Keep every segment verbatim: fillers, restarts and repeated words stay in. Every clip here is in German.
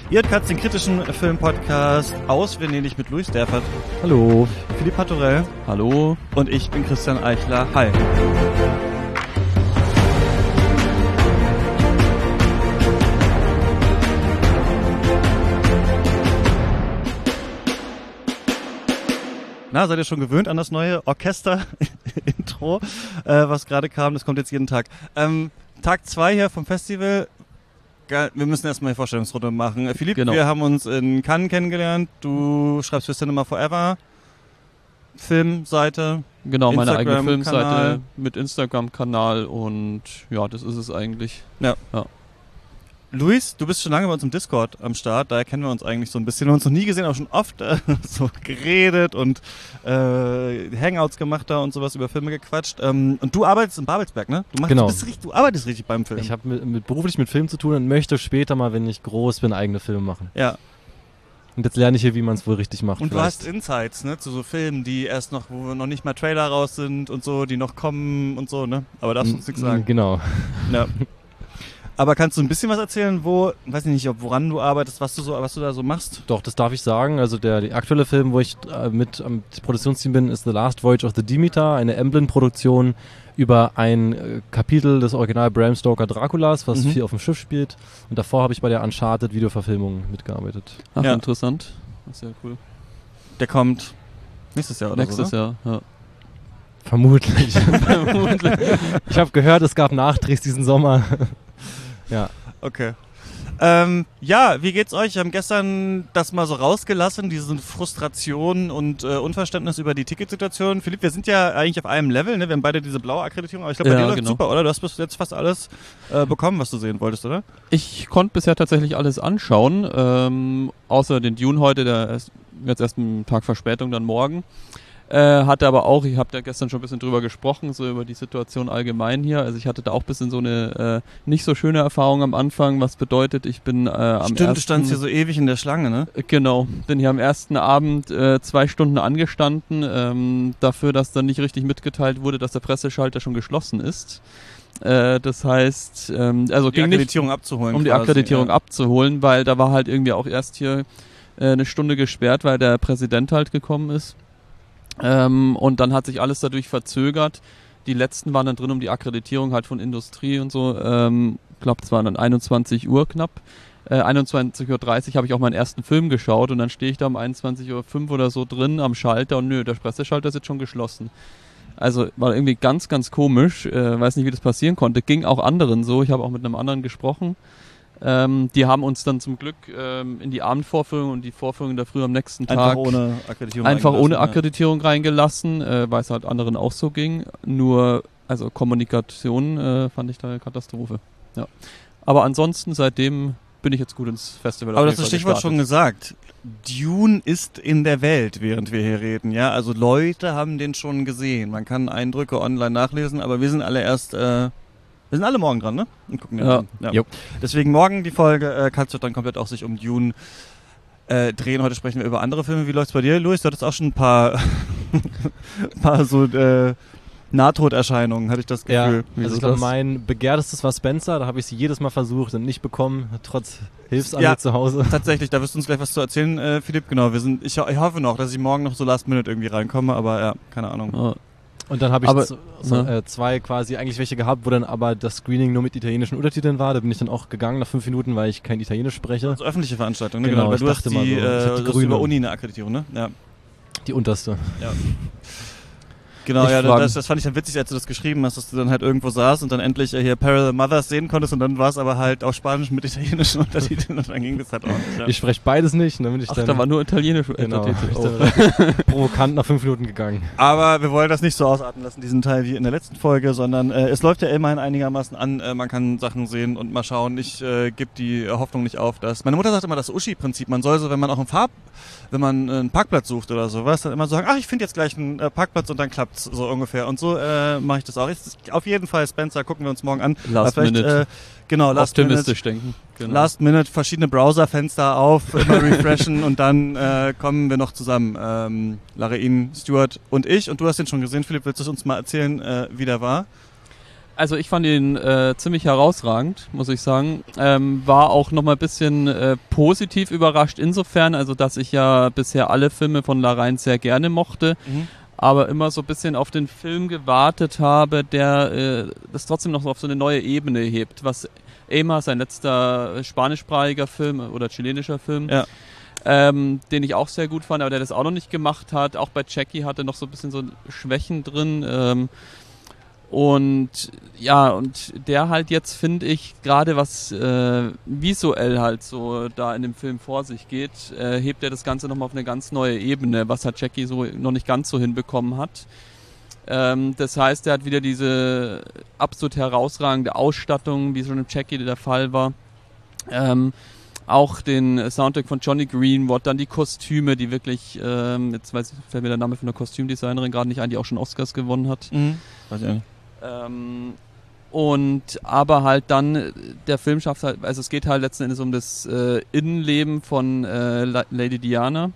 Ihr hört Katz, den kritischen Filmpodcast aus Venedig mit Luis Derfert. Hallo. Philipp Patorell. Hallo. Und ich bin Christian Eichler. Hi. Na, seid ihr schon gewöhnt an das neue Orchester-Intro, äh, was gerade kam? Das kommt jetzt jeden Tag. Ähm, Tag zwei hier vom Festival. Wir müssen erstmal eine Vorstellungsrunde machen. Philipp, genau. Wir haben uns in Cannes kennengelernt. Du schreibst für Cinema Forever, Filmseite. Genau, meine eigene Filmseite mit Instagram-Kanal und ja, das ist es eigentlich. Ja. ja. Luis, du bist schon lange bei uns im Discord am Start, daher kennen wir uns eigentlich so ein bisschen. Wir haben uns noch nie gesehen, aber schon oft äh, so geredet und äh, Hangouts gemacht da und sowas über Filme gequatscht. Ähm, und du arbeitest in Babelsberg, ne? Du, machst, genau. du, bist richtig, du arbeitest richtig beim Film. Ich habe mit, mit, beruflich mit Film zu tun und möchte später mal, wenn ich groß bin, eigene Filme machen. Ja. Und jetzt lerne ich hier, wie man es wohl richtig macht. Und vielleicht. Du hast Insights, ne, zu so Filmen, die erst noch, wo noch nicht mal Trailer raus sind und so, die noch kommen und so, ne? Aber darfst du uns nichts sagen. Genau. Ja. Aber kannst du ein bisschen was erzählen, wo, weiß ich nicht, ob woran du arbeitest, was du so, was du da so machst? Doch, das darf ich sagen. Also der die aktuelle Film, wo ich äh, mit am Produktionsteam bin, ist The Last Voyage of the Demeter, eine Emblem-Produktion über ein äh, Kapitel des Original Bram Stoker Draculas, was mhm. viel auf dem Schiff spielt. Und davor habe ich bei der Uncharted-Videoverfilmung mitgearbeitet. Ach, ja. Interessant. Das ist ja cool. Der kommt nächstes Jahr oder nächstes so, Jahr, ja. Vermutlich. Vermutlich. Ich habe gehört, es gab Nachdrehs diesen Sommer. Ja. Okay. Ähm, ja, wie geht's euch? Wir haben gestern das mal so rausgelassen, diese Frustration und äh, Unverständnis über die Ticketsituation. Philipp, wir sind ja eigentlich auf einem Level, ne? Wir haben beide diese blaue Akkreditierung, aber ich glaube, bei ja, dir läuft genau. super, oder? Du hast bis jetzt fast alles äh, bekommen, was du sehen wolltest, oder? Ich konnte bisher tatsächlich alles anschauen, ähm, außer den Dune heute, der ist jetzt erst einen Tag Verspätung, dann morgen. Äh, hatte aber auch, ich habe da gestern schon ein bisschen drüber gesprochen, so über die Situation allgemein hier. Also ich hatte da auch ein bisschen so eine äh, nicht so schöne Erfahrung am Anfang, was bedeutet, ich bin äh, am Stimmt, ersten... du standst hier so ewig in der Schlange, ne? Genau, bin hier am ersten Abend äh, zwei Stunden angestanden, ähm, dafür, dass dann nicht richtig mitgeteilt wurde, dass der Presseschalter schon geschlossen ist. Äh, das heißt, ähm, also um die ging Akkreditierung nicht, abzuholen. um die quasi, Akkreditierung ja. abzuholen, weil da war halt irgendwie auch erst hier äh, eine Stunde gesperrt, weil der Präsident halt gekommen ist. Ähm, und dann hat sich alles dadurch verzögert. Die letzten waren dann drin um die Akkreditierung halt von Industrie und so. Ähm, ich glaube, es waren dann einundzwanzig Uhr knapp. Äh, einundzwanzig Uhr dreißig habe ich auch meinen ersten Film geschaut und dann stehe ich da um einundzwanzig Uhr fünf oder so drin am Schalter und nö, der Presseschalter ist jetzt schon geschlossen. Also war irgendwie ganz, ganz komisch. Äh, weiß nicht, wie das passieren konnte. Ging auch anderen so. Ich habe auch mit einem anderen gesprochen. Ähm, die haben uns dann zum Glück ähm, in die Abendvorführung und die Vorführung der Früh am nächsten Tag einfach ohne Akkreditierung einfach ohne ja. Akkreditierung reingelassen, äh, weil es halt anderen auch so ging. Nur, also Kommunikation äh, fand ich da eine Katastrophe. Ja. Aber ansonsten, seitdem bin ich jetzt gut ins Festival. Aber das ist das Stichwort schon gesagt. Dune ist in der Welt, während wir hier reden. Ja, also Leute haben den schon gesehen. Man kann Eindrücke online nachlesen, aber wir sind alle erst... Äh, Wir sind alle morgen dran, ne? Und gucken ja. ja. ja. Deswegen morgen die Folge äh, kannst du dann komplett auch sich um Dune äh, drehen. Heute sprechen wir über andere Filme. Wie läuft's bei dir, Luis? Du hattest auch schon ein paar, ein paar so äh, Nahtoderscheinungen, hatte ich das Gefühl. Ja, also ich glaube, mein begehrtestes war Spencer. Da habe ich es jedes Mal versucht und nicht bekommen, trotz Hilfsarmee ja, zu Hause. Tatsächlich, da wirst du uns gleich was zu erzählen, äh, Philipp. Genau, wir sind. Ich, ich hoffe noch, dass ich morgen noch so Last Minute irgendwie reinkomme, aber ja, keine Ahnung. Ja. Und dann habe ich aber, so, so, ja. äh, zwei quasi eigentlich welche gehabt, wo dann aber das Screening nur mit italienischen Untertiteln war. Da bin ich dann auch gegangen nach fünf Minuten, weil ich kein Italienisch spreche. Also öffentliche Veranstaltung, ne? Genau, Genau, weil ich du hast dachte die, mal so, ich äh, hab die du hast grüne. über Uni eine Akkreditierung, ne? Ja. Die unterste. Ja. Genau, ich ja, frage, das, das fand ich dann witzig, als du das geschrieben hast, dass du dann halt irgendwo saßt und dann endlich äh, hier Parallel Mothers sehen konntest und dann war es aber halt auf Spanisch mit italienischen Untertiteln und dann ging das halt auch nicht. Ja. Ich spreche beides nicht. Ne, bin ich Ach, dann, da war nur Italienisch. genau, Untertitel. ich Oh. dann provokant nach fünf Minuten gegangen. Aber wir wollen das nicht so ausarten lassen, diesen Teil wie in der letzten Folge, sondern äh, es läuft ja immerhin einigermaßen an. Äh, man kann Sachen sehen und mal schauen. Ich äh, gebe die Hoffnung nicht auf, dass... Meine Mutter sagt immer das Uschi-Prinzip. Man soll so, wenn man auch einen Farb... Wenn man äh, einen Parkplatz sucht oder sowas, dann immer so sagen, ach, ich finde jetzt gleich einen äh, Parkplatz und dann klappt's so ungefähr. Und so äh, mache ich das auch. Jetzt, auf jeden Fall Spencer, gucken wir uns morgen an. Last Minute. Äh, genau, Last Optimistisch Minute. denken. Genau. Last Minute, verschiedene Browserfenster auf, immer refreshen und dann äh, kommen wir noch zusammen. Ähm, Laraine, Stuart und ich. Und du hast den schon gesehen, Philipp, willst du uns mal erzählen, äh, wie der war? Also ich fand ihn äh, ziemlich herausragend, muss ich sagen. Ähm, war auch nochmal ein bisschen äh, positiv überrascht insofern, also dass ich ja bisher alle Filme von Larraín sehr gerne mochte, mhm. aber immer so ein bisschen auf den Film gewartet habe, der äh, das trotzdem noch so auf so eine neue Ebene hebt. Was Ema, sein letzter spanischsprachiger Film oder chilenischer Film, ja. ähm, den ich auch sehr gut fand, aber der das auch noch nicht gemacht hat. Auch bei Jackie hatte noch so ein bisschen so Schwächen drin. Ähm, Und ja, und der halt jetzt, finde ich, gerade was äh, visuell halt so da in dem Film vor sich geht, äh, hebt er das Ganze nochmal auf eine ganz neue Ebene, was halt Jackie so noch nicht ganz so hinbekommen hat. Ähm, das heißt, er hat wieder diese absolut herausragende Ausstattung, wie schon im Jackie der Fall war. Ähm, auch den Soundtrack von Johnny Greenwood, dann die Kostüme, die wirklich, ähm, jetzt weiß ich, fällt mir der Name von der Kostümdesignerin gerade nicht ein, die auch schon Oscars gewonnen hat. Mhm. Weiß ich nicht. Ähm, und aber halt dann, der Film schafft halt, also es geht halt letzten Endes um das äh, Innenleben von äh, Lady Diana,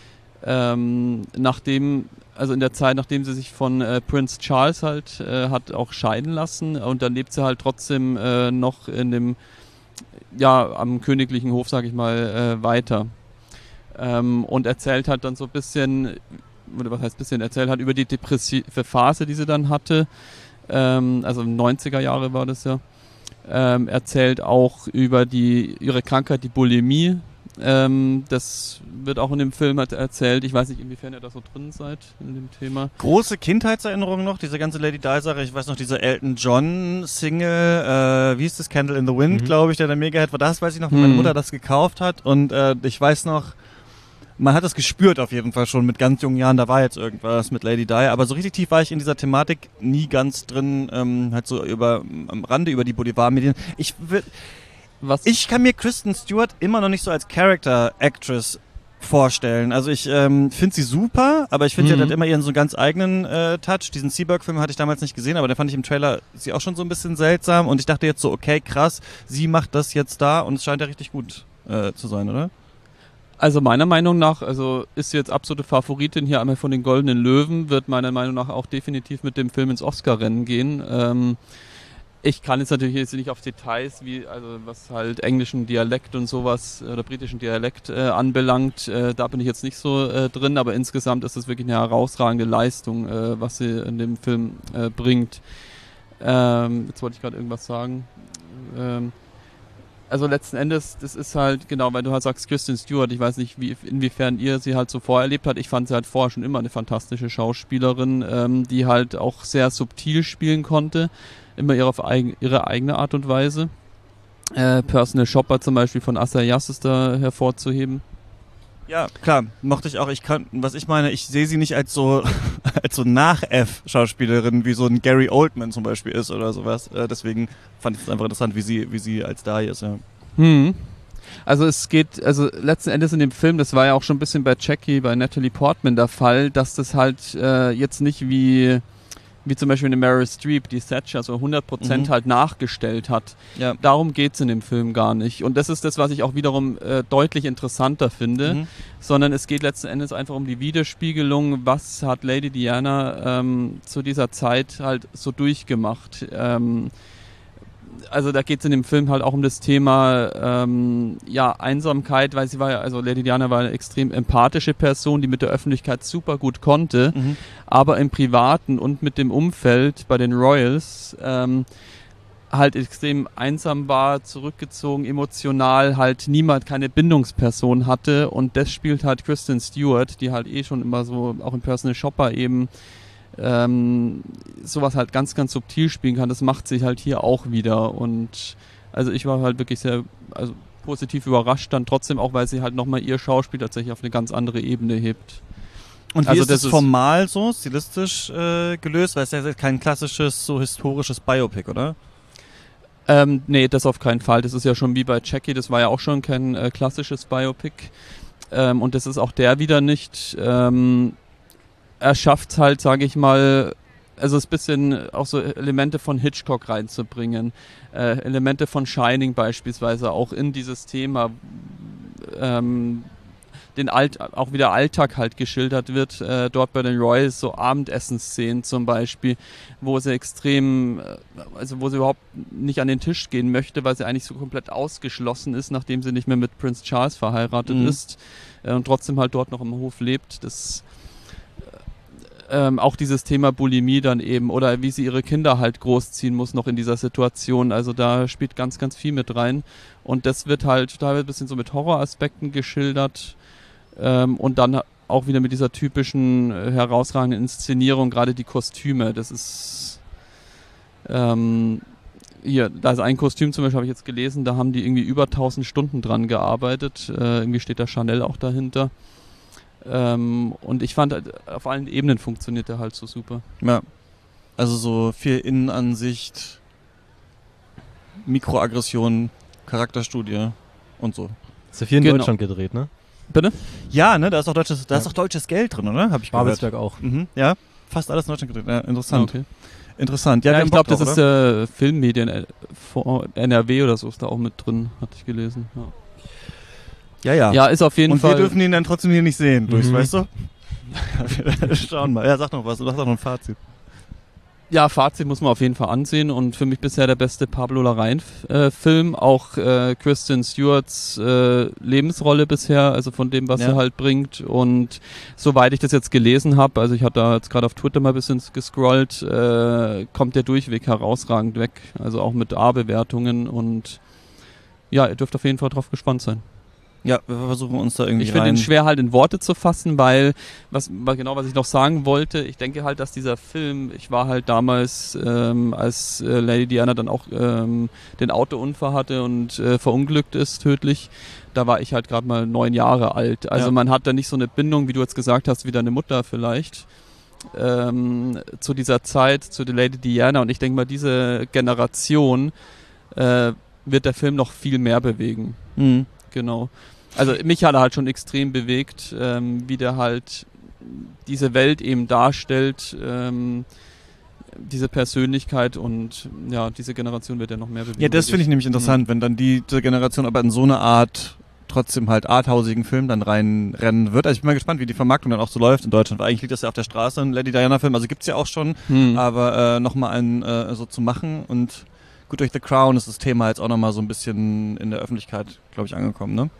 ähm, nachdem, also in der Zeit, nachdem sie sich von äh, Prince Charles halt äh, hat auch scheiden lassen, und dann lebt sie halt trotzdem äh, noch in dem, ja, am königlichen Hof, sag ich mal, äh, weiter. Ähm, und erzählt halt dann so ein bisschen, oder was heißt bisschen, erzählt halt über die depressive Phase, die sie dann hatte. Ähm, also neunziger Jahre war das ja, ähm, erzählt auch über die ihre Krankheit, die Bulimie. Ähm, das wird auch in dem Film halt erzählt. Ich weiß nicht, inwiefern ihr da so drin seid in dem Thema. Große Kindheitserinnerungen noch, diese ganze Lady Di-Sache. Ich weiß noch, diese Elton John-Single, äh, wie hieß das, Candle in the Wind, mhm. glaube ich, der der Mega-Hit war. Das weiß ich noch, wie mhm. meine Mutter das gekauft hat. Und äh, ich weiß noch, man hat es gespürt auf jeden Fall schon mit ganz jungen Jahren, da war jetzt irgendwas mit Lady Di, aber so richtig tief war ich in dieser Thematik nie ganz drin, ähm, halt so über am Rande über die Boulevardmedien. Ich will, was? Ich kann mir Kristen Stewart immer noch nicht so als Character Actress vorstellen. Also ich ähm, finde sie super, aber ich finde, mhm. sie hat halt immer ihren so einen ganz eigenen äh, Touch. Diesen Seberg-Film hatte ich damals nicht gesehen, aber den fand ich im Trailer sie auch schon so ein bisschen seltsam, und ich dachte jetzt so, okay, krass, sie macht das jetzt da, und es scheint ja richtig gut äh, zu sein, oder? Also meiner Meinung nach, also ist sie jetzt absolute Favoritin hier einmal von den Goldenen Löwen, wird meiner Meinung nach auch definitiv mit dem Film ins Oscar-Rennen gehen. Ähm, ich kann jetzt natürlich jetzt nicht auf Details, wie also was halt englischen Dialekt und sowas oder britischen Dialekt äh, anbelangt, äh, da bin ich jetzt nicht so äh, drin, aber insgesamt ist es wirklich eine herausragende Leistung, äh, was sie in dem Film äh, bringt. Ähm, jetzt wollte ich gerade irgendwas sagen. Ähm, Also letzten Endes, das ist halt, genau, weil du halt sagst, Kristen Stewart, ich weiß nicht, wie, inwiefern ihr sie halt so vorerlebt habt. Ich fand sie halt vorher schon immer eine fantastische Schauspielerin, ähm, die halt auch sehr subtil spielen konnte, immer ihre, auf eigen, ihre eigene Art und Weise. Äh, Personal Shopper zum Beispiel von Asa Yass ist da hervorzuheben. Ja, klar, mochte ich auch. Ich kann, was ich meine, ich sehe sie nicht als so als so Nach-F-Schauspielerin, wie so ein Gary Oldman zum Beispiel ist oder sowas. Äh, deswegen fand ich es einfach interessant, wie sie, wie sie als Dai ist, ja. Hm. Also es geht, also letzten Endes in dem Film, das war ja auch schon ein bisschen bei Jackie, bei Natalie Portman der Fall, dass das halt äh, jetzt nicht wie wie zum Beispiel eine Meryl Streep, die Thatcher so hundert Prozent mhm. halt nachgestellt hat. Ja. Darum geht's in dem Film gar nicht. Und das ist das, was ich auch wiederum äh, deutlich interessanter finde, mhm. sondern es geht letzten Endes einfach um die Widerspiegelung, was hat Lady Diana ähm, zu dieser Zeit halt so durchgemacht. Ähm, also da geht es in dem Film halt auch um das Thema ähm, ja, Einsamkeit, weil sie war ja, also Lady Diana war eine extrem empathische Person, die mit der Öffentlichkeit super gut konnte, mhm. aber im Privaten und mit dem Umfeld bei den Royals ähm, halt extrem einsam war, zurückgezogen, emotional, halt niemand, keine Bindungsperson hatte, und das spielt halt Kristen Stewart, die halt eh schon immer so, auch im Personal Shopper eben Ähm, sowas halt ganz, ganz subtil spielen kann, das macht sich halt hier auch wieder, und also ich war halt wirklich sehr also positiv überrascht dann trotzdem, auch weil sie halt nochmal ihr Schauspiel tatsächlich auf eine ganz andere Ebene hebt. Und wie also ist das, das formal so, stilistisch äh, gelöst? Weil es ist ja kein klassisches, so historisches Biopic, oder? Ähm, nee, das auf keinen Fall. Das ist ja schon wie bei Jackie, das war ja auch schon kein äh, klassisches Biopic. Ähm, und das ist auch der wieder nicht. Ähm, Er schafft halt, sage ich mal, also ein bisschen auch so Elemente von Hitchcock reinzubringen, äh, Elemente von Shining beispielsweise auch in dieses Thema, ähm, den Alt, auch wieder Alltag halt geschildert wird, äh, dort bei den Royals, so Abendessensszenen zum Beispiel, wo sie extrem, äh, also wo sie überhaupt nicht an den Tisch gehen möchte, weil sie eigentlich so komplett ausgeschlossen ist, nachdem sie nicht mehr mit Prince Charles verheiratet mhm. ist äh, und trotzdem halt dort noch im Hof lebt. Das Ähm, auch dieses Thema Bulimie dann eben oder wie sie ihre Kinder halt großziehen muss noch in dieser Situation. Also da spielt ganz, ganz viel mit rein. Und das wird halt, da wird ein bisschen so mit Horroraspekten geschildert ähm, und dann auch wieder mit dieser typischen äh, herausragenden Inszenierung, gerade die Kostüme. Das ist ähm, hier, da ist ein Kostüm zum Beispiel, habe ich jetzt gelesen, da haben die irgendwie über tausend Stunden dran gearbeitet. Äh, irgendwie steht da Chanel auch dahinter. Ähm, und ich fand, auf allen Ebenen funktioniert der halt so super. Ja, also so viel Innenansicht, Mikroaggression, Charakterstudie und so. Ist ja viel in genau. Deutschland gedreht, ne? Bitte? Ja, ne, da ist auch deutsches, da ja. ist auch deutsches Geld drin, oder? Hab ich gehört. Babelsberg auch. Mhm. Ja, fast alles in Deutschland gedreht. Ja, interessant. Okay. Interessant. Ja, ja wir ich glaube, das ist äh, Filmmedien äh, N R W oder so ist da auch mit drin, hatte ich gelesen. Ja. Ja, ja. Ja, ist auf jeden und Fall. Und wir dürfen ihn dann trotzdem hier nicht sehen, durchs, mhm. weißt du? Schauen mal. Ja, sag noch was. Sag doch noch ein Fazit. Ja, Fazit muss man auf jeden Fall ansehen und für mich bisher der beste Pablo Larraín-Film. Äh, auch äh, Kristen Stewarts äh, Lebensrolle bisher, also von dem, was ja. er halt bringt. Und soweit ich das jetzt gelesen habe, also ich habe da jetzt gerade auf Twitter mal ein bisschen gescrollt, äh, kommt der Durchweg herausragend weg. Also auch mit A-Bewertungen und ja, ihr dürft auf jeden Fall drauf gespannt sein. Ja, wir versuchen uns da irgendwie Ich finde rein. ihn schwer halt in Worte zu fassen, weil, was, genau was ich noch sagen wollte, ich denke halt, dass dieser Film, ich war halt damals, ähm, als äh, Lady Diana dann auch ähm, den Autounfall hatte und äh, verunglückt ist, tödlich, da war ich halt gerade mal neun Jahre alt. Also ja. man hat da nicht so eine Bindung, wie du jetzt gesagt hast, wie deine Mutter vielleicht, ähm, zu dieser Zeit, zu der Lady Diana. Und ich denke mal, diese Generation äh, wird der Film noch viel mehr bewegen. Mhm. Genau. Also mich hat er halt schon extrem bewegt, ähm, wie der halt diese Welt eben darstellt, ähm, diese Persönlichkeit und ja, diese Generation wird ja noch mehr bewegen. Ja, das finde ich nämlich interessant, mhm. wenn dann die, diese Generation aber in so eine Art trotzdem halt arthausigen Film dann reinrennen wird. Also ich bin mal gespannt, wie die Vermarktung dann auch so läuft in Deutschland, weil eigentlich liegt das ja auf der Straße, ein Lady Diana-Film, also gibt's ja auch schon, mhm. aber äh, nochmal einen äh, so zu machen und gut, durch The Crown ist das Thema jetzt auch nochmal so ein bisschen in der Öffentlichkeit, glaube ich, angekommen, ne?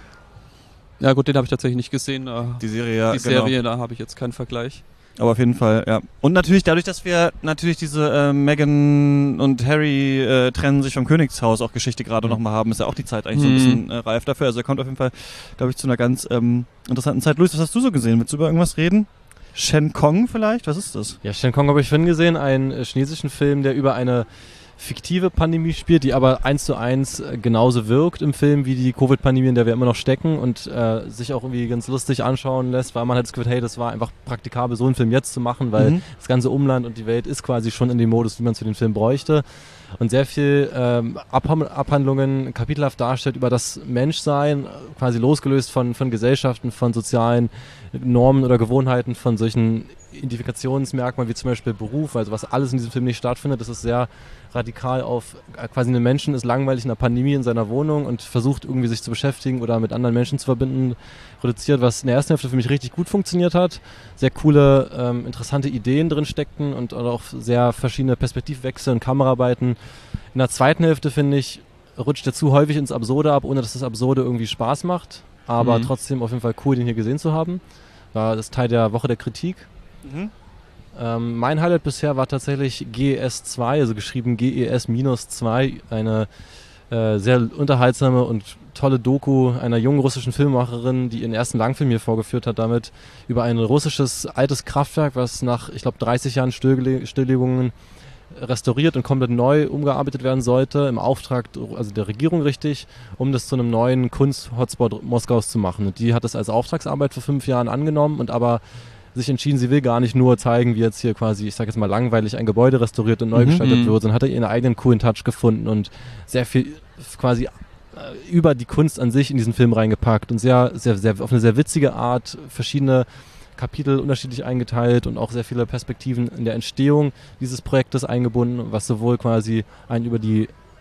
Ja gut, den habe ich tatsächlich nicht gesehen. Die Serie, ja, Die genau. Serie, da habe ich jetzt keinen Vergleich. Aber auf jeden Fall, ja. Und natürlich dadurch, dass wir natürlich diese äh, Meghan und Harry äh, trennen sich vom Königshaus auch Geschichte gerade mhm. nochmal haben, ist ja auch die Zeit eigentlich mhm. so ein bisschen äh, reif dafür. Also er kommt auf jeden Fall, glaube ich, zu einer ganz ähm, interessanten Zeit. Luis, was hast du so gesehen? Willst du über irgendwas reden? Shen Kong vielleicht? Was ist das? Ja, Shen Kong habe ich vorhin gesehen, einen äh, chinesischen Film, der über eine fiktive Pandemie spielt, die aber eins zu eins äh, genauso wirkt im Film wie die Covid-Pandemie, in der wir immer noch stecken und äh, sich auch irgendwie ganz lustig anschauen lässt, weil man halt das Gefühl, hey, das war einfach praktikabel, so einen Film jetzt zu machen, weil mhm. das ganze Umland und die Welt ist quasi schon in dem Modus, wie man es für den Film bräuchte. Und sehr viel ähm, Abhand- Abhandlungen kapitelhaft darstellt über das Menschsein, quasi losgelöst von, von Gesellschaften, von sozialen Normen oder Gewohnheiten, von solchen Identifikationsmerkmalen wie zum Beispiel Beruf, also was alles in diesem Film nicht stattfindet. Das ist sehr radikal auf äh, quasi ein Menschen ist langweilig in einer Pandemie in seiner Wohnung und versucht irgendwie sich zu beschäftigen oder mit anderen Menschen zu verbinden, reduziert, was in der ersten Hälfte für mich richtig gut funktioniert hat. Sehr coole, ähm, interessante Ideen drin steckten und auch sehr verschiedene Perspektivwechsel und Kameraarbeiten. In der zweiten Hälfte, finde ich, rutscht er zu häufig ins Absurde ab, ohne dass das Absurde irgendwie Spaß macht, aber mhm. trotzdem auf jeden Fall cool, den hier gesehen zu haben. War das Teil der Woche der Kritik. Mhm. Ähm, mein Highlight bisher war tatsächlich G E S zwei, also geschrieben G E S zwei, eine äh, sehr unterhaltsame und tolle Doku einer jungen russischen Filmemacherin, die ihren ersten Langfilm hier vorgeführt hat, damit über ein russisches altes Kraftwerk, was nach, ich glaube, dreißig Jahren Stillge- Stilllegungen restauriert und komplett neu umgearbeitet werden sollte, im Auftrag also der Regierung richtig, um das zu einem neuen Kunst-Hotspot Moskaus zu machen. Und die hat das als Auftragsarbeit vor fünf Jahren angenommen und aber sich entschieden, sie will gar nicht nur zeigen, wie jetzt hier quasi, ich sag jetzt mal langweilig, ein Gebäude restauriert und neu mhm, gestaltet wird, sondern hat er ihren eigenen coolen Touch gefunden und sehr viel quasi äh, über die Kunst an sich in diesen Film reingepackt und sehr, sehr, sehr, auf eine sehr witzige Art verschiedene Kapitel unterschiedlich eingeteilt und auch sehr viele Perspektiven in der Entstehung dieses Projektes eingebunden, was sowohl quasi einen über die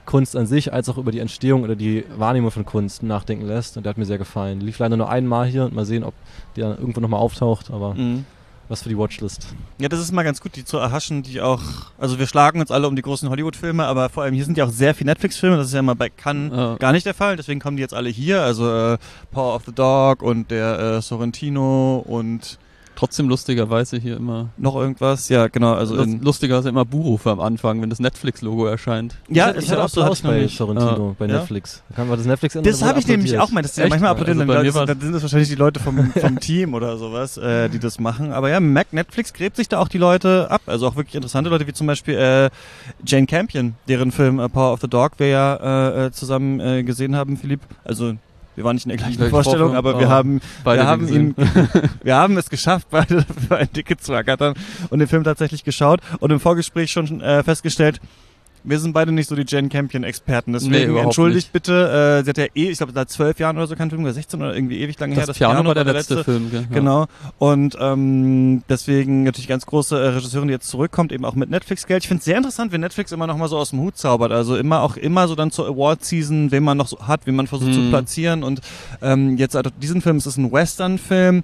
Kunst an sich, als auch über die Entstehung oder die Wahrnehmung von Kunst nachdenken lässt. Und der hat mir sehr gefallen. Lief leider nur einmal hier und mal sehen, ob der irgendwo nochmal auftaucht, aber Mhm. was für die Watchlist. Ja, das ist mal ganz gut, die zu erhaschen, die auch, also wir schlagen uns alle um die großen Hollywood-Filme, aber vor allem hier sind ja auch sehr viele Netflix-Filme, das ist ja mal bei Cannes Ja. gar nicht der Fall, deswegen kommen die jetzt alle hier, also äh, Power of the Dog und der äh, Sorrentino und Trotzdem lustigerweise hier immer. noch irgendwas, ja genau, also Lust- in, Lustiger ist immer Buchrufe am Anfang, wenn das Netflix-Logo erscheint. ja, ich ist hatte halt auch so, hatte Applaus ich noch bei nicht. Sorrentino, Ja. bei Ja? Netflix. Kann man das Netflix Das habe ich nämlich auch mal, das ist ja Echt? manchmal applaudieren, Also dann, bei mir Leute- war's- dann sind das wahrscheinlich die Leute vom, vom Team oder sowas, äh, die das machen, aber ja, Mac, Netflix gräbt sich da auch die Leute ab, also auch wirklich interessante Leute, wie zum Beispiel äh, Jane Campion, deren Film äh, Power of the Dog wir ja äh, äh, zusammen äh, gesehen haben, Philipp, also wir waren nicht in der gleichen Gleiche Vorstellung, Vorführung, aber wir aber haben, beide wir haben ihn, gesehen. wir haben es geschafft, beide für ein Ticket zu ergattern und den Film tatsächlich geschaut und im Vorgespräch schon äh, festgestellt, wir sind beide nicht so die Jane Campion-Experten, Nee, deswegen überhaupt entschuldigt nicht. bitte, äh, sie hat ja eh, ich glaube seit zwölf Jahren oder so keinen Film, oder sechzehn oder irgendwie ewig lange her, Das, Piano, war der letzte, Film, gell? Ja. Genau. Und ähm, deswegen natürlich ganz große äh, Regisseurin, die jetzt zurückkommt, eben auch mit Netflix-Geld. Ich finde es sehr interessant, wie Netflix immer noch mal so aus dem Hut zaubert. Also immer auch immer so dann zur Award-Season, wen man noch so hat, wie man versucht Hm. zu platzieren. Und ähm, jetzt also diesen Film, es ist ein Western-Film.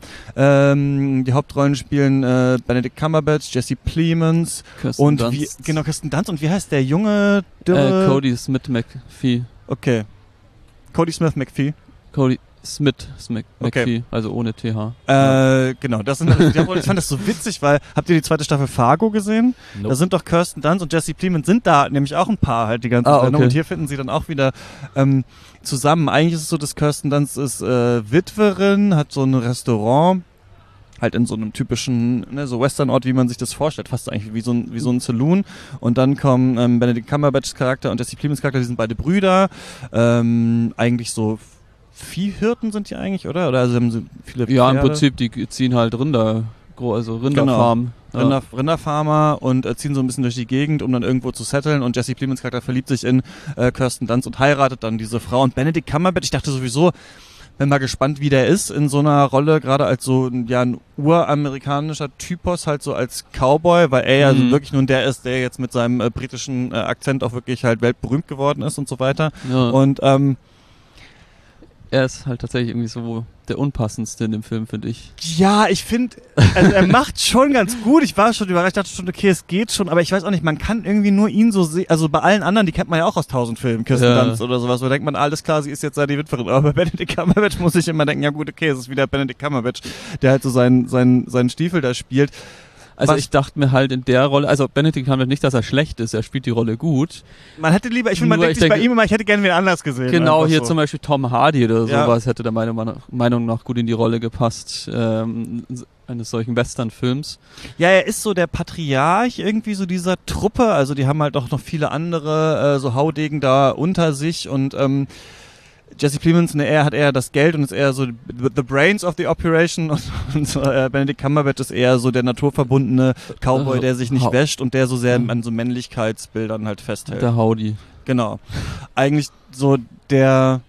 Ähm, die Hauptrollen spielen äh, Benedict Cumberbatch, Jesse Plemons Kirsten und Dunst. wie genau Kirsten Dunst. Und wie heißt der junge dürre? Äh, Cody Smith McPhee. Okay. Cody Smith McPhee. Cody Smith Smith Okay. McPhee, also ohne T H. Äh, genau, das sind also die Hauptrollen. Ich fand das so witzig, weil, habt ihr die zweite Staffel Fargo gesehen? Nope. Da sind doch Kirsten Dunst und Jesse Plemons sind da nämlich auch ein Paar halt die ganze Ah, Sendung okay. und hier finden sie dann auch wieder ähm, zusammen. Eigentlich ist es so, dass Kirsten Dunst ist äh, Witwerin, hat so ein Restaurant, halt in so einem typischen, ne, so Western-Ort, wie man sich das vorstellt, fast eigentlich wie so ein, wie so ein Saloon. Und dann kommen ähm, Benedict Cumberbatchs Charakter und Jesse Plemons Charakter, die sind beide Brüder, ähm, eigentlich so Viehhirten sind die eigentlich, oder? Oder also haben sie viele Ja, im Pferde? Prinzip, die ziehen halt Rinder, gro- also Rinderfarmen. Ja. Rinder, Rinderfarmer und äh, ziehen so ein bisschen durch die Gegend, um dann irgendwo zu setteln und Jesse Plemons Charakter verliebt sich in äh, Kirsten Dunst und heiratet dann diese Frau und Benedict Cumberbatch, ich dachte sowieso, bin mal gespannt, wie der ist in so einer Rolle, gerade als so ein, ja, ein uramerikanischer Typos, halt so als Cowboy, weil er ja Mhm. so wirklich nun der ist, der jetzt mit seinem äh, britischen äh, Akzent auch wirklich halt weltberühmt geworden ist und so weiter. Ja. Und ähm, Er ist halt tatsächlich irgendwie so der unpassendste in dem Film, finde ich. ja, ich finde, also er macht schon ganz gut. Ich war schon überrascht, dachte schon, okay, es geht schon, aber ich weiß auch nicht, man kann irgendwie nur ihn so sehen. Also bei allen anderen, die kennt man ja auch aus tausend Filmen, Kirsten Ja. Dunst oder sowas, wo denkt man, alles klar, sie ist jetzt da die Witwerin. Aber bei Benedict Cumberbatch muss ich immer denken, ja gut, okay, es ist wieder Benedict Cumberbatch, der halt so seinen, seinen, seinen Stiefel da spielt. Also Was- ich dachte mir halt in der Rolle, also Benedict Cumberbatch nicht, dass er schlecht ist, er spielt die Rolle gut. Man hätte lieber, ich finde, man Nur denkt ich sich bei denke- ihm immer, ich hätte gerne wen anders gesehen. Genau, einfach hier so. zum Beispiel Tom Hardy oder Ja. sowas hätte der Meinung, Meinung nach gut in die Rolle gepasst, ähm, eines solchen Western-Films. Ja, er ist so der Patriarch irgendwie so dieser Truppe, also die haben halt auch noch viele andere äh, so Haudegen da unter sich und ähm, Jesse Plemons, ne, er hat eher das Geld und ist eher so the brains of the operation und, und so, äh, Benedict Cumberbatch ist eher so der naturverbundene Cowboy, der sich nicht Hau- wäscht und der so sehr Mhm. an so Männlichkeitsbildern halt festhält. Der Howdy. Genau. Eigentlich so der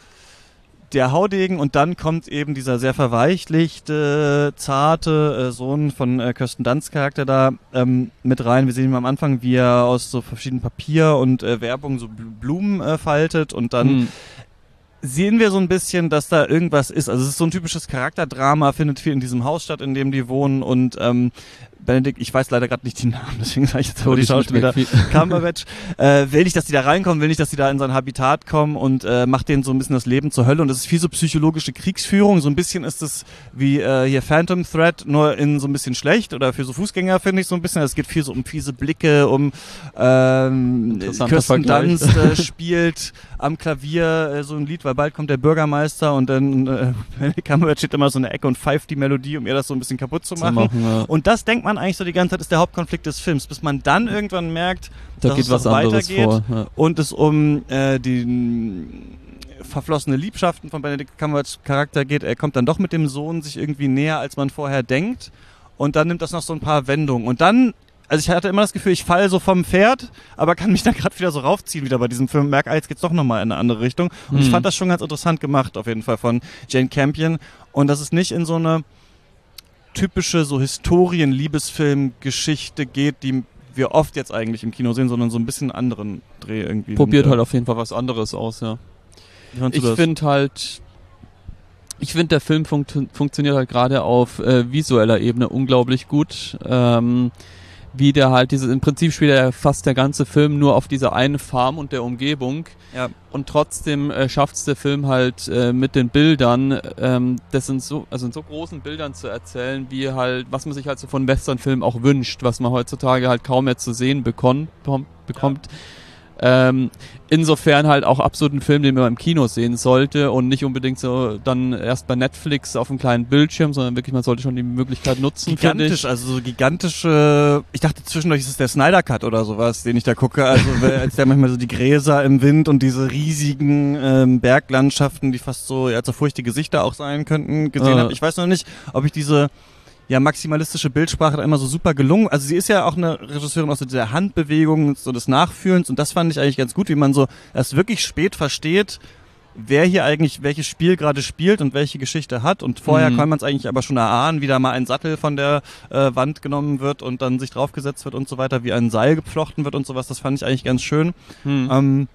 der Haudegen und dann kommt eben dieser sehr verweichlichte, zarte äh, Sohn von äh, Kirsten Dunsts Charakter da ähm, mit rein. Wir sehen ihn am Anfang, wie er aus so verschiedenen Papier und äh, Werbung so Bl- Blumen äh, faltet und dann Hm. sehen wir so ein bisschen, dass da irgendwas ist. Also es ist so ein typisches Charakterdrama, findet viel in diesem Haus statt, in dem die wohnen und ähm, Benedict, ich weiß leider gerade nicht die Namen, deswegen sage ich jetzt aber die Cody Smith Schauspieler, McPhee. Cumberbatch, äh, will nicht, dass die da reinkommen, will nicht, dass die da in sein Habitat kommen und äh, macht denen so ein bisschen das Leben zur Hölle und das ist viel so psychologische Kriegsführung, so ein bisschen ist es wie äh, hier Phantom Thread, nur in so ein bisschen schlecht oder für so Fußgänger finde ich so ein bisschen, es geht viel so um fiese Blicke, um ähm, Interessanter Kirsten Vergleich. Dunst äh, spielt am Klavier äh, so ein Lied, weil bald kommt der Bürgermeister und dann äh, Benedict Cumberbatch steht immer so in der Ecke und pfeift die Melodie, um ihr das so ein bisschen kaputt zu Zu machen. machen, ja. Und das denkt man eigentlich so die ganze Zeit, ist der Hauptkonflikt des Films, bis man dann irgendwann merkt, Da dass geht es was noch anderes weitergeht vor. Ja. und es um äh, die mm, verflossene Liebschaften von Benedict Cumberbatchs Charakter geht. Er kommt dann doch mit dem Sohn sich irgendwie näher, als man vorher denkt. Und dann nimmt das noch so ein paar Wendungen. Und dann, also ich hatte immer das Gefühl, ich falle so vom Pferd, aber kann mich dann gerade wieder so raufziehen wieder bei diesem Film. Merke, ah, jetzt geht's doch nochmal in eine andere Richtung. Und ich Hm. fand das schon ganz interessant gemacht, auf jeden Fall von Jane Campion. Und dass es nicht in so eine typische so Historien-Liebesfilm-Geschichte geht, die wir oft jetzt eigentlich im Kino sehen, sondern so ein bisschen anderen Dreh irgendwie. Probiert Und, halt auf jeden Fall was anderes aus, ja. Wie fandst du Ich das? finde halt, ich finde der Film funkt, funktioniert halt gerade auf äh, visueller Ebene unglaublich gut. Ähm, wie der halt dieses, im Prinzip spielt er fast der ganze Film nur auf dieser einen Farm und der Umgebung. Ja. Und trotzdem äh, schafft es der Film halt äh, mit den Bildern, ähm, das sind so, also in so großen Bildern zu erzählen, wie halt, was man sich halt so von Westernfilmen auch wünscht, was man heutzutage halt kaum mehr zu sehen bekommt. bekommt. Ja. Ähm, insofern halt auch absolut ein Film, den man im Kino sehen sollte und nicht unbedingt so dann erst bei Netflix auf einem kleinen Bildschirm, sondern wirklich, man sollte schon die Möglichkeit nutzen. Gigantisch, also so gigantische, ich dachte zwischendurch ist es der Snyder Cut oder sowas, den ich da gucke, also als der manchmal so die Gräser im Wind und diese riesigen ähm, Berglandschaften, die fast so, ja, so furchtige Gesichter auch sein könnten, gesehen äh. habe. Ich weiß noch nicht, ob ich diese ja, maximalistische Bildsprache immer so super gelungen. Also sie ist ja auch eine Regisseurin aus so dieser Handbewegung, so des Nachfühlens und das fand ich eigentlich ganz gut, wie man so erst wirklich spät versteht, wer hier eigentlich welches Spiel gerade spielt und welche Geschichte hat und vorher mhm. kann man es eigentlich aber schon erahnen, wie da mal ein Sattel von der äh, Wand genommen wird und dann sich draufgesetzt wird und so weiter, wie ein Seil geflochten wird und sowas, das fand ich eigentlich ganz schön. Mhm. Ähm,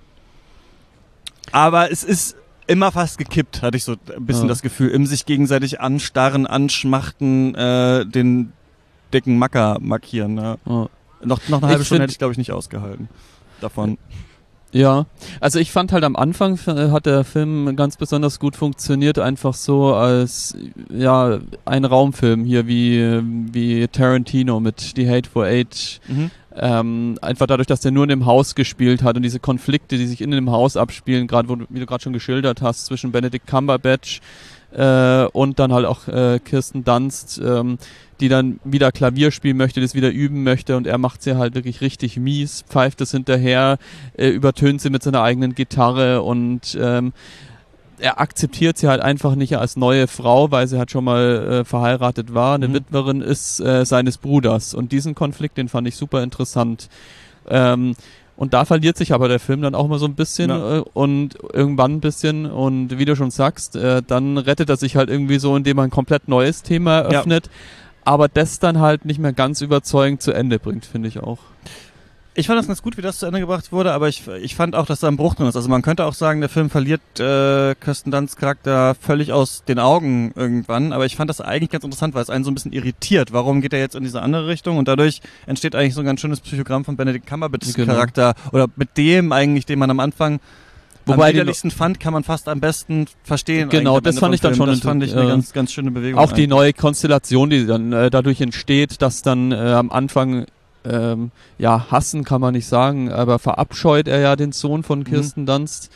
aber es ist immer fast gekippt, hatte ich so ein bisschen ja. das Gefühl, im sich gegenseitig anstarren, anschmachten, äh, den dicken Macker markieren. Ja. Ja. Noch, noch eine halbe ich Stunde hätte ich, glaube ich, nicht ausgehalten davon. Ja, also ich fand halt am Anfang hat der Film ganz besonders gut funktioniert, einfach so als ja ein Raumfilm hier wie wie Tarantino mit The Hateful Eight. Mhm. Ähm, einfach dadurch, dass der nur in dem Haus gespielt hat und diese Konflikte, die sich in dem Haus abspielen, gerade wo du, wie du gerade schon geschildert hast, zwischen Benedict Cumberbatch äh, und dann halt auch äh, Kirsten Dunst, ähm, die dann wieder Klavier spielen möchte, das wieder üben möchte und er macht sie halt wirklich richtig mies, pfeift es hinterher, äh, übertönt sie mit seiner eigenen Gitarre und ähm, er akzeptiert sie halt einfach nicht als neue Frau, weil sie halt schon mal äh, verheiratet war, eine mhm. Witwerin ist äh, seines Bruders und diesen Konflikt, den fand ich super interessant. Ähm, und da verliert sich aber der Film dann auch mal so ein bisschen ja. äh, und irgendwann ein bisschen und wie du schon sagst, äh, dann rettet er sich halt irgendwie so, indem er ein komplett neues Thema eröffnet, ja. aber das dann halt nicht mehr ganz überzeugend zu Ende bringt, finde ich auch. Ich fand das ganz gut, wie das zu Ende gebracht wurde, aber ich, ich fand auch, dass da ein Bruch drin ist. Also man könnte auch sagen, der Film verliert äh, Kirsten Dunsts Charakter völlig aus den Augen irgendwann, aber ich fand das eigentlich ganz interessant, weil es einen so ein bisschen irritiert. Warum geht er jetzt in diese andere Richtung? Und dadurch entsteht eigentlich so ein ganz schönes Psychogramm von Benedict Cumberbatchs genau. Charakter oder mit dem eigentlich, den man am Anfang Wobei am widerlichsten fand, kann man fast am besten verstehen. Genau, das fand ich dann schon. Das fand ich eine äh, ganz, ganz schöne Bewegung. Auch eigentlich. Die neue Konstellation, die dann äh, dadurch entsteht, dass dann äh, am Anfang Ähm, ja, hassen kann man nicht sagen, aber verabscheut er ja den Sohn von Kirsten mhm. Dunst.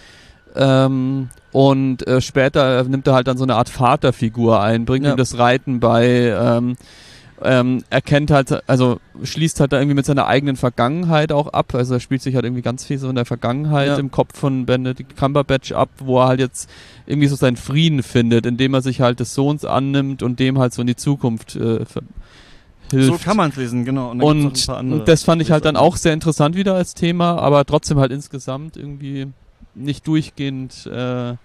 Ähm, und äh, später nimmt er halt dann so eine Art Vaterfigur ein, bringt ja. ihm das Reiten bei, ähm, ähm, erkennt halt, also schließt halt da irgendwie mit seiner eigenen Vergangenheit auch ab, also er spielt sich halt irgendwie ganz viel so in der Vergangenheit ja. im Kopf von Benedict Cumberbatch ab, wo er halt jetzt irgendwie so seinen Frieden findet, indem er sich halt des Sohns annimmt und dem halt so in die Zukunft äh, ver- hilft. So kann man es lesen, genau. Und, und, und das fand ich halt dann auch sehr interessant wieder als Thema, aber trotzdem halt insgesamt irgendwie nicht durchgehend äh,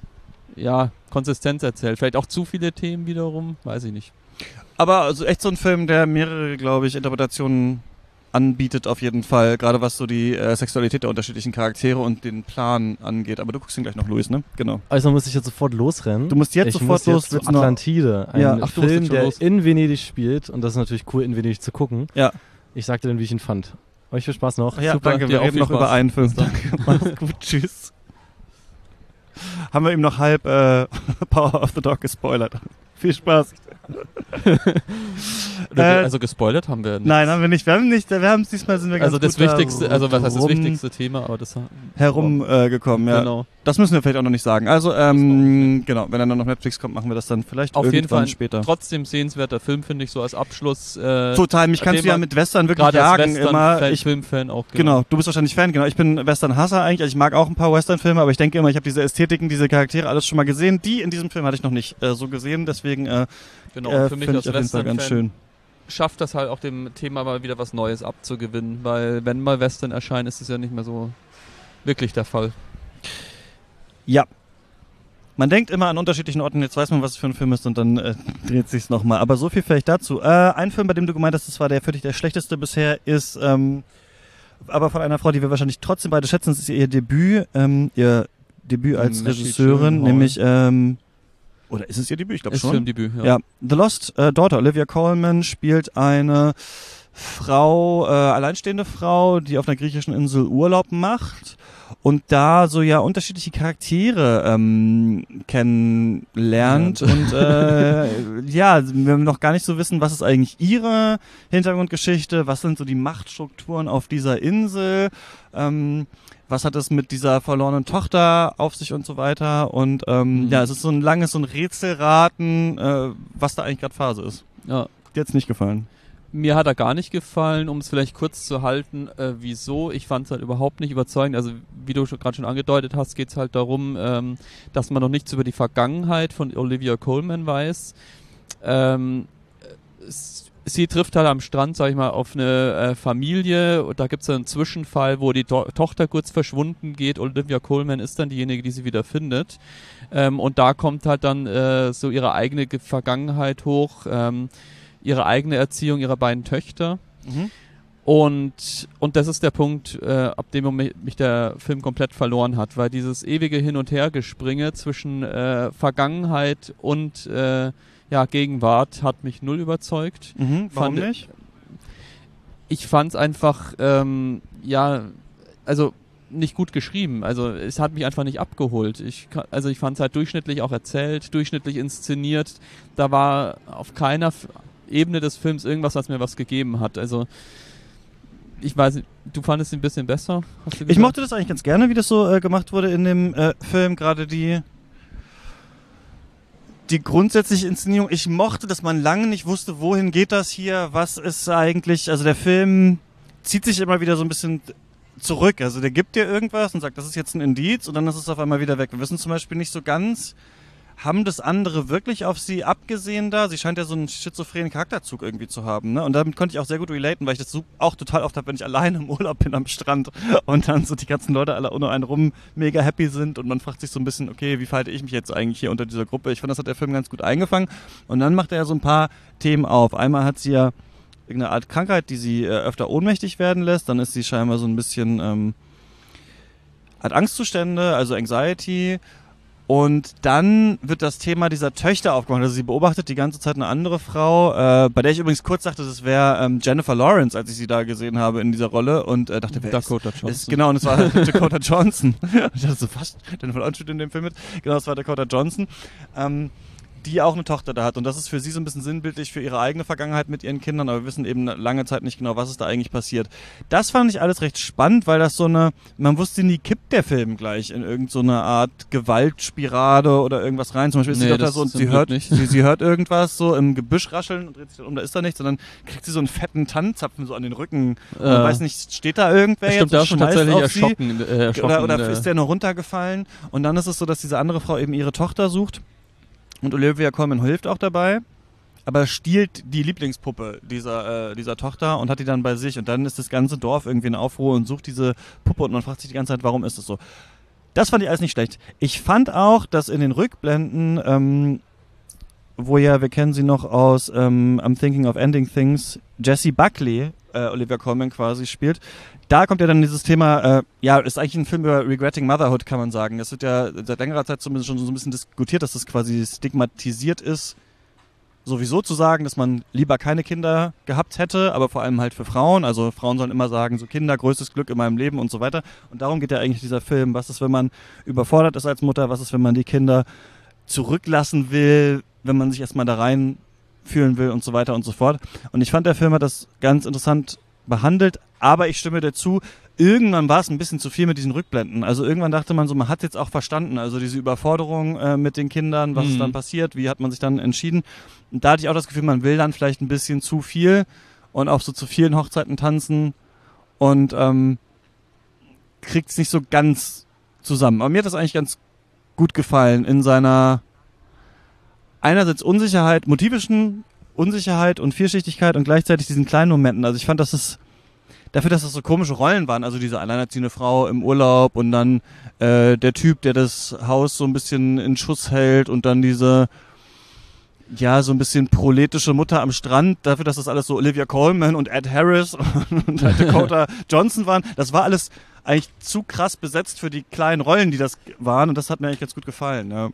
ja, Konsistenz erzählt. Vielleicht auch zu viele Themen wiederum, weiß ich nicht. Aber also echt so ein Film, der mehrere, glaube ich, Interpretationen anbietet auf jeden Fall, gerade was so die äh, Sexualität der unterschiedlichen Charaktere und den Plan angeht. Aber du guckst ihn gleich noch, Luis, ne? Genau. Also muss ich jetzt sofort losrennen. Du musst jetzt ich sofort muss los. Jetzt zu Atlantide, ein ja. Ach, Film, der los. in Venedig spielt und das ist natürlich cool, in Venedig zu gucken. Ja. Ich sagte dann, wie ich ihn fand. Euch viel Spaß noch. Ja, super. Danke, wir reden noch Spaß. über einen Film. Danke. Mach's gut, tschüss. Haben wir ihm noch halb äh, Power of the Dog gespoilert. Viel Spaß. äh, also gespoilert haben wir nicht. Nein, haben wir nicht. Wir haben nicht. Wir haben es diesmal sind wir ganz Also das gut wichtigste, also was heißt das wichtigste Thema, aber das herumgekommen. Äh, ja. Genau. Das müssen wir vielleicht auch noch nicht sagen. Also ähm, genau, wenn er dann auf Netflix kommt, machen wir das dann vielleicht auf irgendwann jeden Fall später. Trotzdem sehenswerter Film, finde ich, so als Abschluss. Äh, Total. Mich kannst du ja mit Western wirklich jagen immer. Ich Filmfan auch. Genau. genau. Du bist wahrscheinlich Fan. Genau. Ich bin Western-Hasser eigentlich. Also ich mag auch ein paar Western-Filme, aber ich denke immer, ich habe diese Ästhetiken, diese Charaktere alles schon mal gesehen. Die in diesem Film hatte ich noch nicht äh, so gesehen. Deswegen. Äh, Genau, äh, für mich als Western-Fan schafft das halt auch dem Thema mal wieder was Neues abzugewinnen, weil wenn mal Western erscheint, ist es ja nicht mehr so wirklich der Fall. Ja. Man denkt immer an unterschiedlichen Orten, jetzt weiß man, was es für ein Film ist und dann äh, dreht sich's nochmal. Aber so viel vielleicht dazu. Äh, ein Film, bei dem du gemeint hast, das war der für dich der schlechteste bisher, ist ähm, aber von einer Frau, die wir wahrscheinlich trotzdem beide schätzen, das ist ihr Debüt, ähm, ihr Debüt als Matthew Regisseurin, Gyllenhaal. nämlich, ähm, oder ist es ihr Debüt? Ich glaube Ist schon. Filmdebüt, ja. Ja, The Lost äh, Daughter, Olivia Colman spielt eine Frau, äh, alleinstehende Frau, die auf einer griechischen Insel Urlaub macht und da so ja unterschiedliche Charaktere ähm, kennenlernt Ja. und äh, ja, wir noch gar nicht so wissen, was ist eigentlich ihre Hintergrundgeschichte, was sind so die Machtstrukturen auf dieser Insel, ähm, was hat es mit dieser verlorenen Tochter auf sich und so weiter und ähm, Mhm. ja, es ist so ein langes, so ein Rätselraten, äh, was da eigentlich gerade Phase ist. ja. Dir hat's nicht gefallen. Mir hat er gar nicht gefallen, um es vielleicht kurz zu halten, äh, wieso. Ich fand es halt überhaupt nicht überzeugend. Also wie du schon, gerade schon angedeutet hast, geht es halt darum, ähm, dass man noch nichts über die Vergangenheit von Olivia Colman weiß. Ähm, es, sie trifft halt am Strand, sag ich mal, auf eine äh, Familie. Und da gibt es einen Zwischenfall, wo die to- Tochter kurz verschwunden geht. Olivia Colman ist dann diejenige, die sie wieder findet. Ähm, und da kommt halt dann äh, so ihre eigene Ge- Vergangenheit hoch. Ähm, ihre eigene Erziehung ihrer beiden Töchter. Mhm. Und, und das ist der Punkt, äh, ab dem mich, mich der Film komplett verloren hat, weil dieses ewige Hin- und Hergespringe zwischen äh, Vergangenheit und äh, ja, Gegenwart hat mich null überzeugt. Mhm. Warum Fand- nicht? Ich fand es einfach, ähm, ja, also nicht gut geschrieben. Also es hat mich einfach nicht abgeholt. Ich, ka- also ich fand es halt durchschnittlich auch erzählt, durchschnittlich inszeniert. Da war auf keiner F- Ebene des Films irgendwas, was mir was gegeben hat. Also ich weiß nicht, du fandest ihn ein bisschen besser? Hast du Ich gesagt? mochte das eigentlich ganz gerne, wie das so äh, gemacht wurde in dem äh, Film, gerade die die grundsätzliche Inszenierung. Ich mochte, dass man lange nicht wusste, wohin geht das hier, was ist eigentlich, also der Film zieht sich immer wieder so ein bisschen zurück, also der gibt dir irgendwas und sagt, das ist jetzt ein Indiz und dann ist es auf einmal wieder weg. Wir wissen zum Beispiel nicht so ganz, haben das andere wirklich auf sie abgesehen da? Sie scheint ja so einen schizophrenen Charakterzug irgendwie zu haben, ne? Und damit konnte ich auch sehr gut relaten, weil ich das so auch total oft habe, wenn ich alleine im Urlaub bin am Strand und dann so die ganzen Leute alle um einen rum mega happy sind und man fragt sich so ein bisschen, okay, wie verhalte ich mich jetzt eigentlich hier unter dieser Gruppe? Ich fand, das hat der Film ganz gut eingefangen und dann macht er ja so ein paar Themen auf. Einmal hat sie ja irgendeine Art Krankheit, die sie äh, öfter ohnmächtig werden lässt, dann ist sie scheinbar so ein bisschen, ähm, hat Angstzustände, also Anxiety. Und dann wird das Thema dieser Töchter aufgemacht. Also sie beobachtet die ganze Zeit eine andere Frau, äh, bei der ich übrigens kurz dachte, das wäre ähm, Jennifer Lawrence, als ich sie da gesehen habe in dieser Rolle und äh, dachte, wer Dakota ist, Johnson. ist genau, und es war Dakota Johnson. Ich dachte so, fast Jennifer Lawrence spielt in dem Film mit. Genau, es war Dakota Johnson. Ähm, die auch eine Tochter da hat. Und das ist für sie so ein bisschen sinnbildlich für ihre eigene Vergangenheit mit ihren Kindern, aber wir wissen eben lange Zeit nicht genau, was ist da eigentlich passiert. Das fand ich alles recht spannend, weil das so eine, man wusste nie, kippt der Film gleich in irgendeine so Art Gewaltspirale oder irgendwas rein. Zum Beispiel ist Nee, sie doch da das so und zum sie Glück hört, nicht. sie, sie hört irgendwas so im Gebüsch rascheln und dreht sich dann um, da ist da nichts, und dann kriegt sie so einen fetten Tannenzapfen so an den Rücken. Und man Äh, weiß nicht, steht da irgendwer Stimmt, jetzt das und ist schon schmeißt tatsächlich auf sie? erschrocken. Äh, erschrocken Oder, oder äh, ist der nur runtergefallen? Und dann ist es so, dass diese andere Frau eben ihre Tochter sucht und Olivia Colman hilft auch dabei, aber stiehlt die Lieblingspuppe dieser, äh, dieser Tochter und hat die dann bei sich. Und dann ist das ganze Dorf irgendwie in Aufruhr und sucht diese Puppe und man fragt sich die ganze Zeit, warum ist das so? Das fand ich alles nicht schlecht. Ich fand auch, dass in den Rückblenden, ähm, wo ja, wir kennen sie noch aus ähm, I'm Thinking of Ending Things, Jessie Buckley, äh, Olivia Colman quasi spielt, da kommt ja dann dieses Thema, äh, ja, ist eigentlich ein Film über Regretting Motherhood, kann man sagen. Das wird ja seit längerer Zeit zumindest schon so ein bisschen diskutiert, dass das quasi stigmatisiert ist, sowieso zu sagen, dass man lieber keine Kinder gehabt hätte, aber vor allem halt für Frauen. Also Frauen sollen immer sagen, so Kinder, größtes Glück in meinem Leben und so weiter. Und darum geht ja eigentlich dieser Film. Was ist, wenn man überfordert ist als Mutter? Was ist, wenn man die Kinder zurücklassen will, wenn man sich erstmal da rein fühlen will und so weiter und so fort. Und ich fand, der Film hat das ganz interessant behandelt, aber ich stimme dazu, irgendwann war es ein bisschen zu viel mit diesen Rückblenden. Also irgendwann dachte man so, man hat jetzt auch verstanden, also diese Überforderung äh, mit den Kindern, was Mhm. ist dann passiert, wie hat man sich dann entschieden. Und da hatte ich auch das Gefühl, man will dann vielleicht ein bisschen zu viel und auf so zu vielen Hochzeiten tanzen und ähm, kriegt es nicht so ganz zusammen. Aber mir hat das eigentlich ganz gut gefallen in seiner einerseits Unsicherheit, motivischen Unsicherheit und Vielschichtigkeit und gleichzeitig diesen kleinen Momenten. Also ich fand, dass es dafür, dass das so komische Rollen waren, also diese alleinerziehende Frau im Urlaub und dann äh, der Typ, der das Haus so ein bisschen in Schuss hält und dann diese, ja, so ein bisschen proletische Mutter am Strand, dafür, dass das alles so Olivia Colman und Ed Harris und halt Dakota Johnson waren, das war alles eigentlich zu krass besetzt für die kleinen Rollen, die das waren, und das hat mir eigentlich ganz gut gefallen. Ja.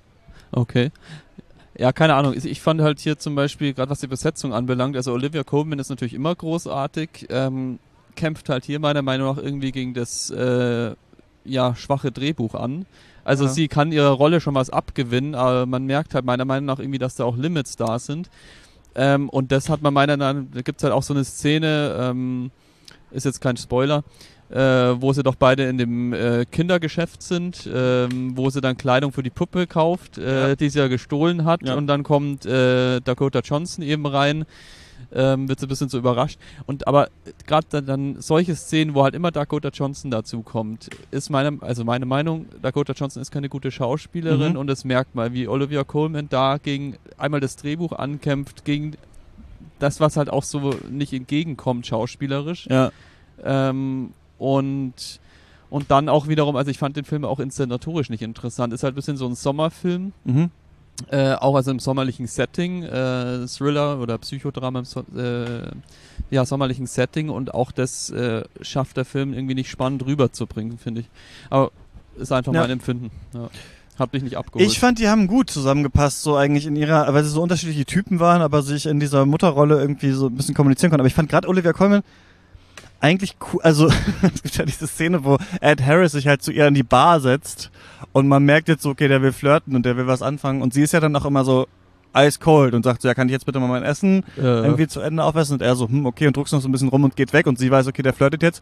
Okay. Ja, keine Ahnung. Ich fand halt hier zum Beispiel, gerade was die Besetzung anbelangt, also Olivia Colman ist natürlich immer großartig, ähm, kämpft halt hier meiner Meinung nach irgendwie gegen das äh, ja, schwache Drehbuch an. Also ja. Sie kann ihrer Rolle schon was abgewinnen, aber man merkt halt meiner Meinung nach irgendwie, dass da auch Limits da sind. Ähm, und das hat man meiner Meinung nach, da gibt es halt auch so eine Szene, ähm, ist jetzt kein Spoiler, Äh, wo sie doch beide in dem äh, Kindergeschäft sind, ähm, wo sie dann Kleidung für die Puppe kauft, äh, ja. die sie ja gestohlen hat, ja. und dann kommt äh, Dakota Johnson eben rein, ähm, wird so ein bisschen so überrascht. Und aber gerade dann, dann solche Szenen, wo halt immer Dakota Johnson dazu kommt, ist meine, also meine Meinung, Dakota Johnson ist keine gute Schauspielerin, mhm. und das merkt man, wie Olivia Colman da gegen einmal das Drehbuch ankämpft, gegen das, was halt auch so nicht entgegenkommt schauspielerisch. Ja. Ähm, Und, und dann auch wiederum, also ich fand den Film auch inszenatorisch nicht interessant. Ist halt ein bisschen so ein Sommerfilm, mhm. äh, auch also im sommerlichen Setting, äh, Thriller oder Psychodrama im so, äh, ja, sommerlichen Setting, und auch das äh, schafft der Film irgendwie nicht spannend rüberzubringen, finde ich. Aber ist einfach ja. mein Empfinden. Ja. Hab dich nicht abgeholt. Ich fand, die haben gut zusammengepasst, so eigentlich in ihrer, weil sie so unterschiedliche Typen waren, aber sich in dieser Mutterrolle irgendwie so ein bisschen kommunizieren konnten. Aber ich fand gerade Olivia Colman eigentlich cool, also es gibt ja diese Szene, wo Ed Harris sich halt zu ihr in die Bar setzt und man merkt jetzt so, okay, der will flirten und der will was anfangen, und sie ist ja dann auch immer so ice cold und sagt so, ja, kann ich jetzt bitte mal mein Essen ja. irgendwie zu Ende aufessen, und er so, hm, okay, und druckst noch so ein bisschen rum und geht weg, und sie weiß, okay, der flirtet jetzt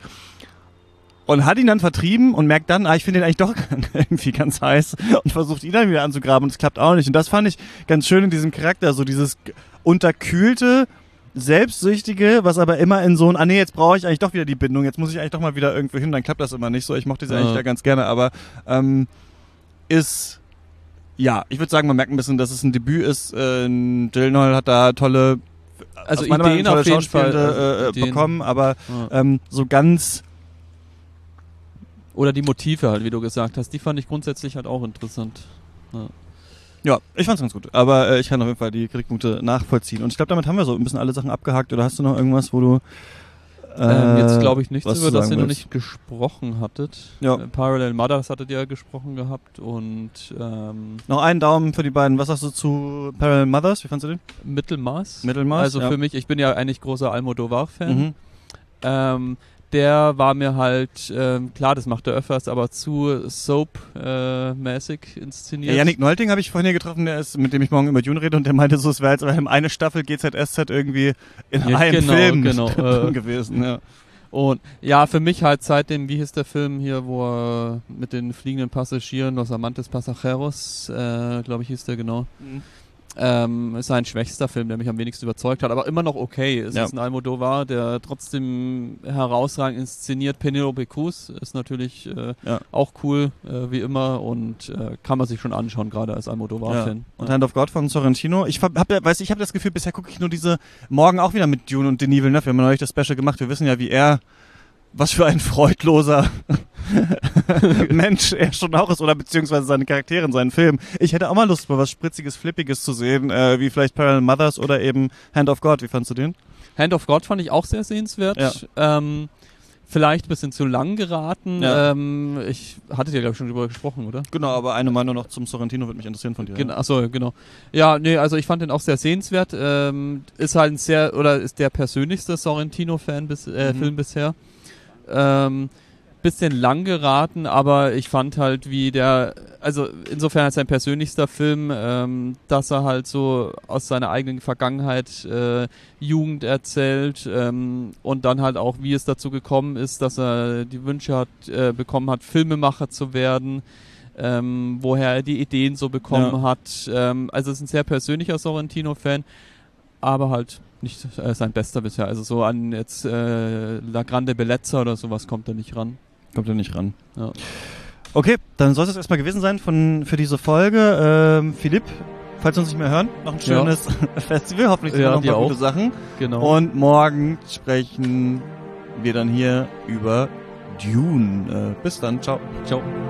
und hat ihn dann vertrieben und merkt dann, ah, ich finde ihn eigentlich doch irgendwie ganz heiß, und versucht ihn dann wieder anzugraben, und es klappt auch nicht, und das fand ich ganz schön in diesem Charakter, so dieses unterkühlte, Selbstsüchtige, was aber immer in so ein, ah nee, jetzt brauche ich eigentlich doch wieder die Bindung, jetzt muss ich eigentlich doch mal wieder irgendwo hin, dann klappt das immer nicht so. Ich mochte sie ja. eigentlich ja ganz gerne, aber ähm, ist, ja, ich würde sagen, man merkt ein bisschen, dass es ein Debüt ist. Äh, Gyllenhaal hat da tolle, also Ideen Meinung, tolle auf jeden Fall äh, äh, bekommen, aber ja. ähm, so ganz... Oder die Motive halt, wie du gesagt hast, die fand ich grundsätzlich halt auch interessant. Ja. Ja, ich fand's ganz gut, aber äh, ich kann auf jeden Fall die Kritikpunkte nachvollziehen. Und ich glaube, damit haben wir so ein bisschen alle Sachen abgehakt. Oder hast du noch irgendwas, wo du äh, ähm, jetzt glaube ich nichts, über das ihr noch willst. nicht gesprochen hattet. Ja. Äh, Parallel Mothers hattet ihr ja gesprochen gehabt, und ähm, noch einen Daumen für die beiden. Was sagst du zu Parallel Mothers? Wie fandst du den? Mittelmaß. Mittelmaß, Also ja. für mich, ich bin ja eigentlich großer Almodovar-Fan. Mhm. Ähm, der war mir halt, ähm, klar, das macht er öfters, aber zu Soap-mäßig äh, inszeniert. Ja, Yannick Nolding habe ich vorhin hier getroffen, der ist, mit dem ich morgen über Dune rede, und der meinte so, es wäre jetzt eine Staffel G Z S Z irgendwie in ja, einem genau, Film genau, äh, gewesen. Ja. Und ja, für mich halt seitdem, wie hieß der Film hier, wo er mit den fliegenden Passagieren, Los Amantes Pasajeros, äh, glaube ich hieß der genau. Mhm. Ähm, ist sein schwächster Film, der mich am wenigsten überzeugt hat, aber immer noch okay. Es ja. ist ein Almodovar, der trotzdem herausragend inszeniert. Penelope Cruz ist natürlich äh, ja. auch cool, äh, wie immer, und äh, kann man sich schon anschauen, gerade als Almodovar-Fan. Ja. Und ja. Hand of God von Sorrentino. Ich hab, hab, weiß, ich habe das Gefühl, bisher gucke ich nur diese, morgen auch wieder mit Dune und Denis Villeneuve. Wir haben neulich das Special gemacht. Wir wissen ja, wie er, was für ein freudloser Mensch er schon auch ist, oder beziehungsweise seine Charaktere in seinen Filmen. Ich hätte auch mal Lust, mal was Spritziges, Flippiges zu sehen, äh, wie vielleicht Parallel Mothers oder eben Hand of God. Wie fandst du den? Hand of God fand ich auch sehr sehenswert. Ja. Ähm, vielleicht ein bisschen zu lang geraten. Ja. Ähm, ich hatte dir, glaube ich, schon drüber gesprochen, oder? Genau, aber eine Meinung noch zum Sorrentino würde mich interessieren von dir. Genau, achso, genau. Ja, nee, also ich fand den auch sehr sehenswert. Ähm, ist halt ein sehr, oder ist der persönlichste Sorrentino-Fan bis, äh, mhm. Film bisher. Ähm, bisschen lang geraten, aber ich fand halt, wie der, also insofern als sein persönlichster Film, ähm, dass er halt so aus seiner eigenen Vergangenheit äh, Jugend erzählt, ähm, und dann halt auch, wie es dazu gekommen ist, dass er die Wünsche hat, äh, bekommen hat, Filmemacher zu werden, ähm, woher er die Ideen so bekommen ja. hat. Ähm, also es ist ein sehr persönlicher Sorrentino-Fan, aber halt nicht äh, sein bester bisher. Also so an jetzt äh, La Grande Bellezza oder sowas kommt er nicht ran. Kommt er nicht ran. Ja. Okay, dann soll es erstmal gewesen sein von, für diese Folge. Ähm, Philipp, falls wir uns nicht mehr hören, noch ein schönes ja. Festival. Hoffentlich sind ja, noch ein paar gute Sachen. Genau. Und morgen sprechen wir dann hier über Dune. Äh, bis dann, ciao. Ciao.